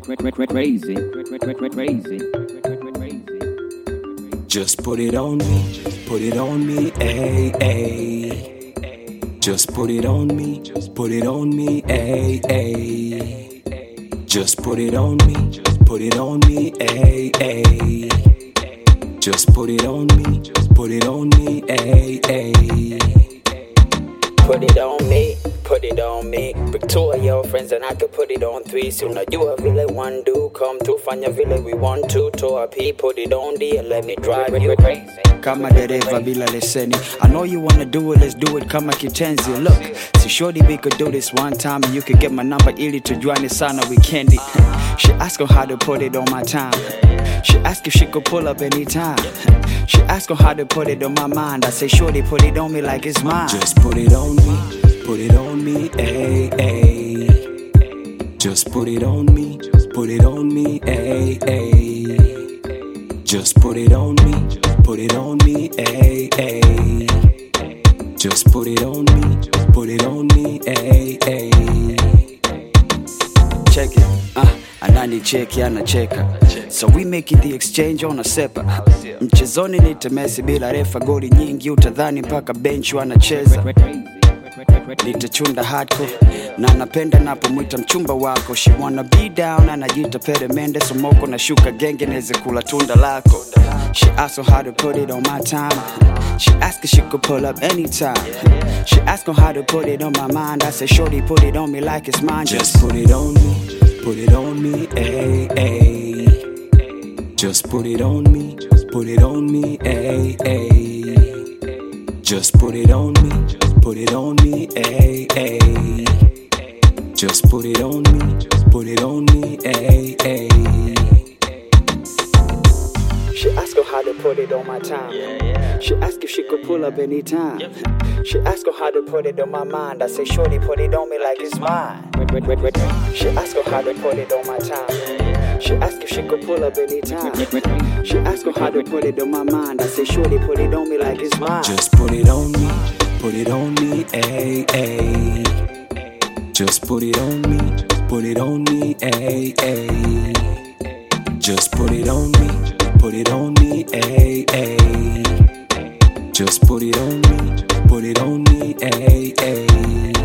crazy. Just put it on me, put it on me, ayy, ayy. Just put it on me, put it on me, ayy, ayy. Just put it on me, put it on me, ayy, ayy. Just put it on me, put it on me, ayy, ayy. Put it on me, put it on me. Bring two of your friends and I could put it on three. Soon you a villain, one do come to find your villain. We want to a P, put it on D and let me drive you crazy. Kama dereva bila leseni, I know you wanna do it, let's do it kama kitenzi. Look, si shorty we could do this one time and you could get my number ili tujuane sana weekendi. She ask her how to put it on my time. She ask if she could pull up anytime. She ask her how to put it on my mind. I say shorty put it on me like it's mine. Just put it on me, ayy, ayy. Just put it on me, ayy, ayy. Just put it on me, ayy, ayy. Just put it on me, ayy, ayy. Check it, ananicheki anacheka, so we making the exchange on a sepa. Mchezoni nitamesi bila refa, goli nyingi utadhani mpaka bench wanacheza. Nitachunda hardcore na napenda napomwita mchumba wako. She wanna be down anajiita Pere Mende, somoko na shuka genge neze kula tunda lako. She asked her how to put it on my time. She asked if she could pull up anytime. She asked her how to put it on my mind. I said shorty put it on me like it's mine. Just put it on me, ayy, ayy. Just put it on me, ayy, ayy. Just put it on me, ayy, ayy. Just put it on me, ayy, ayy. She asked her how to put it on my time. She asked if she could pull up anytime. She asked her how to put it on my mind. I say shorty put it on me like it's mine. She asked her how to put it on my time. She asked if she could pull up anytime. She asked her how to put it on my mind. I say shorty put it on me like it's mine. Just put it on me, ayy, ayy. Just put it on me, ayy, ayy. Just put it on me, ayy, ayy. Just put it on me, ayy, ayy.